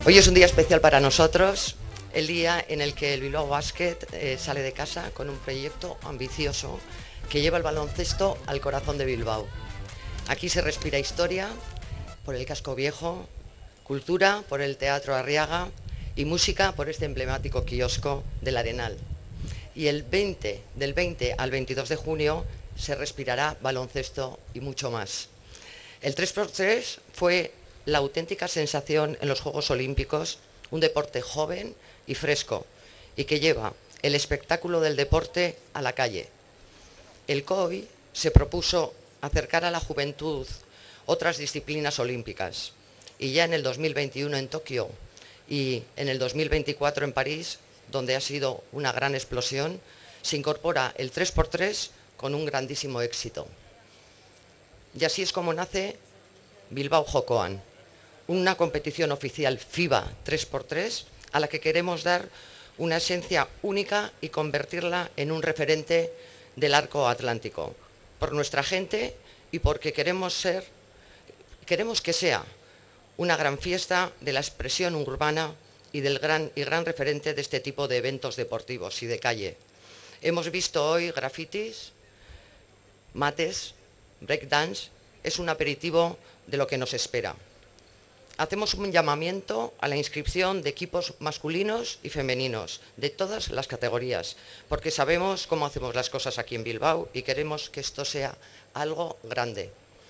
Hoy es un día especial para nosotros, el día en el que el Bilbao Basket sale de casa con un proyecto ambicioso que lleva el baloncesto al corazón de Bilbao. Aquí se respira historia por el Casco Viejo, cultura por el Teatro Arriaga y música por este emblemático kiosco del Arenal. Y del 20 al 22 de junio se respirará baloncesto y mucho más. El 3x3 fue la auténtica sensación en los Juegos Olímpicos, un deporte joven y fresco y que lleva el espectáculo del deporte a la calle. El COI se propuso acercar a la juventud otras disciplinas olímpicas y ya en el 2021 en Tokio y en el 2024 en París, donde ha sido una gran explosión, se incorpora el 3x3 con un grandísimo éxito. Y así es como nace Bilbao Jokoan, una competición oficial FIBA 3x3 a la que queremos dar una esencia única y convertirla en un referente del arco atlántico, por nuestra gente y porque queremos que sea una gran fiesta de la expresión urbana y del gran referente de este tipo de eventos deportivos y de calle. Hemos visto hoy grafitis, mates, breakdance, es un aperitivo de lo que nos espera. Hacemos un llamamiento a la inscripción de equipos masculinos y femeninos, de todas las categorías, porque sabemos cómo hacemos las cosas aquí en Bilbao y queremos que esto sea algo grande.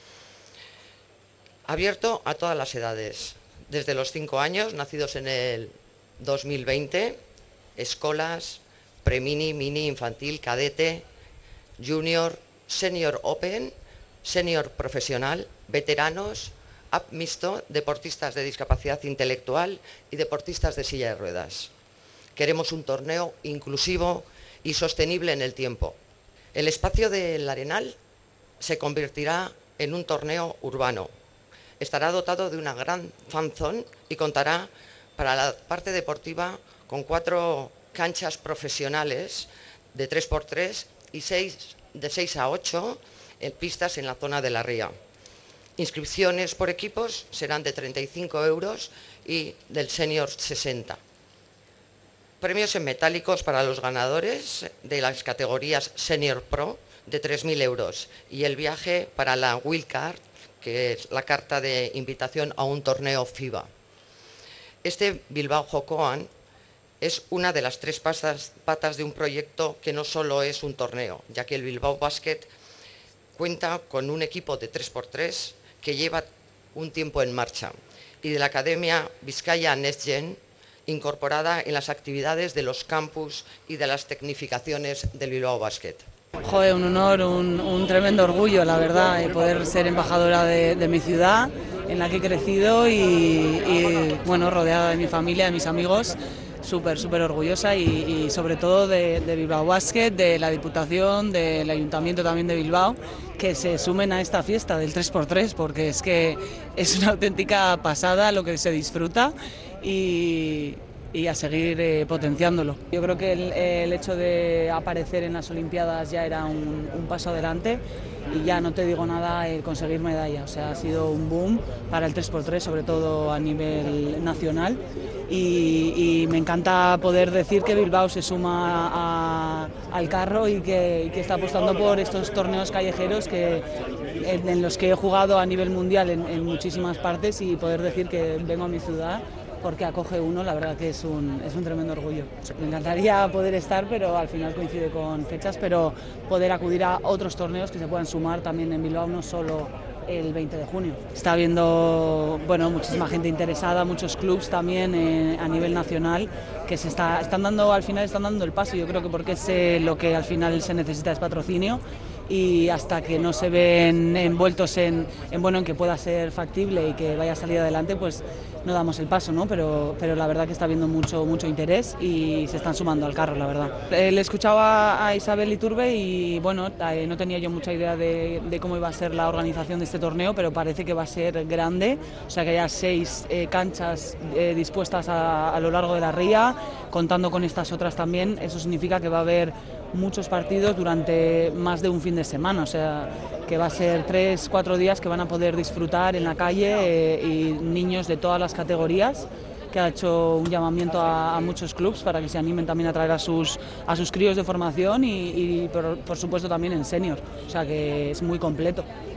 Abierto a todas las edades, desde los 5 años, nacidos en el 2020, escolas, premini, mini, infantil, cadete, junior, senior open, senior profesional, veteranos, app mixto, deportistas de discapacidad intelectual y deportistas de silla de ruedas. Queremos un torneo inclusivo y sostenible en el tiempo. El espacio del Arenal se convertirá en un torneo urbano. Estará dotado de una gran fan zone y contará para la parte deportiva con 4 canchas profesionales de 3x3 y de 6 a 8 en pistas en la zona de la ría. Inscripciones por equipos serán de 35 euros y del senior 60. Premios en metálicos para los ganadores de las categorías Senior Pro de 3.000 euros y el viaje para la Wild Card, que es la carta de invitación a un torneo FIBA. Este Bilbao Jokoan es una de las 3 patas de un proyecto que no solo es un torneo, ya que el Bilbao Basket cuenta con un equipo de 3x3 que lleva un tiempo en marcha y de la Academia Vizcaya Next Gen, incorporada en las actividades de los campus y de las tecnificaciones del Bilbao Basket. Joder, un honor, un tremendo orgullo, la verdad, poder ser embajadora de mi ciudad, en la que he crecido y bueno, rodeada de mi familia, de mis amigos. Súper orgullosa y sobre todo de Bilbao Basket, de la Diputación, del Ayuntamiento también de Bilbao, que se sumen a esta fiesta del 3x3, porque es que es una auténtica pasada lo que se disfruta y a seguir potenciándolo. Yo creo que el hecho de aparecer en las Olimpiadas ya era un paso adelante y ya no te digo nada el conseguir medalla, o sea, ha sido un boom para el 3x3, sobre todo a nivel nacional y me encanta poder decir que Bilbao se suma al carro y que está apostando por estos torneos callejeros en los que he jugado a nivel mundial en muchísimas partes y poder decir que vengo a mi ciudad porque acoge uno, la verdad que es un tremendo orgullo. Me encantaría poder estar, pero al final coincide con fechas, pero poder acudir a otros torneos que se puedan sumar también en Bilbao, no solo el 20 de junio. Está habiendo muchísima gente interesada, muchos clubs también a nivel nacional que están dando el paso. Yo creo que porque es lo que al final se necesita es patrocinio y hasta que no se ven envueltos en que pueda ser factible y que vaya a salir adelante, pues no damos el paso, ¿no? Pero la verdad que está habiendo mucho interés y se están sumando al carro, la verdad. Le escuchaba a Isabel Iturbe y bueno, no tenía yo mucha idea de cómo iba a ser la organización de este torneo, pero parece que va a ser grande, o sea que haya 6 canchas dispuestas a lo largo de la ría, contando con estas otras también. Eso significa que va a haber muchos partidos durante más de un fin de semana, o sea que va a ser 3-4 días que van a poder disfrutar en la calle y niños de todas las categorías que ha hecho un llamamiento a muchos clubes para que se animen también a traer a sus críos de formación y por supuesto también en senior, o sea que es muy completo.